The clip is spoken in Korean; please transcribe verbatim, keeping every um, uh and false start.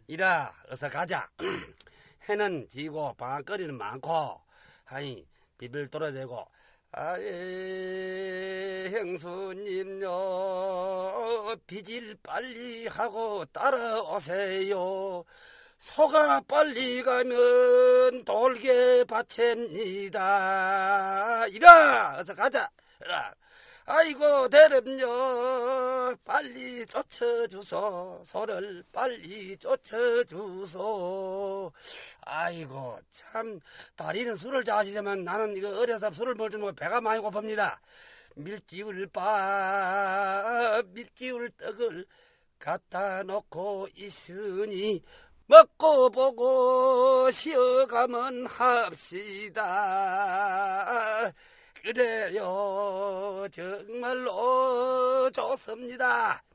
이라 어서 가자. 해는 지고 방앗거리는 많고 아니 비빌 돌아대고 아예 형수님요 비질 빨리 하고 따라오세요. 소가 빨리 가면 돌게 받칩니다. 이라 어서 가자. 이라. 아이고 대름요 빨리 쫓아주소. 소를 빨리 쫓아주소. 아이고 참 다리는 술을 좋아하시지만 나는 이거 어려서 술을 먹을 줄 모르고 배가 많이 고픕니다. 밀지울 바 밀지울 떡을 갖다 놓고 있으니 먹고 보고 쉬어가면 합시다. 그래요 정말로 좋습니다.